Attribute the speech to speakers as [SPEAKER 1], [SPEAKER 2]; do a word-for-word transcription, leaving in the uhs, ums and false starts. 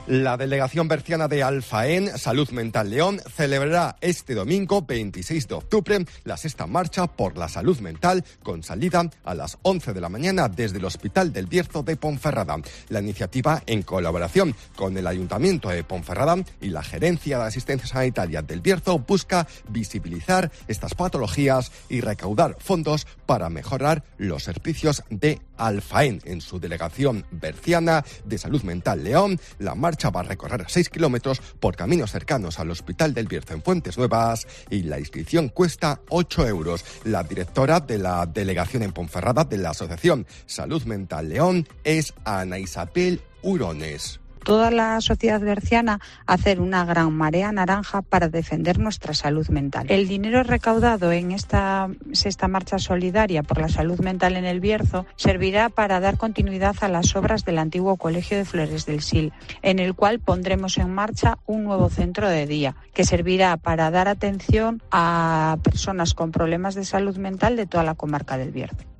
[SPEAKER 1] La delegación berciana de Alfaén, Salud Mental León, celebrará este domingo veintiséis de octubre la sexta marcha por la salud mental con salida a las once de la mañana desde el Hospital del Bierzo de Ponferrada. La iniciativa, en colaboración con el Ayuntamiento de Ponferrada y la Gerencia de Asistencia Sanitaria del Bierzo, busca visibilizar estas patologías y recaudar fondos para mejorar los servicios de Alfaén. En su delegación berciana de Salud Mental León, la marcha va a recorrer seis kilómetros por caminos cercanos al Hospital del Bierzo en Fuentes Nuevas y la inscripción cuesta ocho euros. La directora de la delegación en Ponferrada de la Asociación Salud Mental León es Ana Isabel Hurones.
[SPEAKER 2] Toda la sociedad berciana hacer una gran marea naranja para defender nuestra salud mental. El dinero recaudado en esta sexta marcha solidaria por la salud mental en el Bierzo servirá para dar continuidad a las obras del antiguo Colegio de Flores del Sil, en el cual pondremos en marcha un nuevo centro de día que servirá para dar atención a personas con problemas de salud mental de toda la comarca del Bierzo.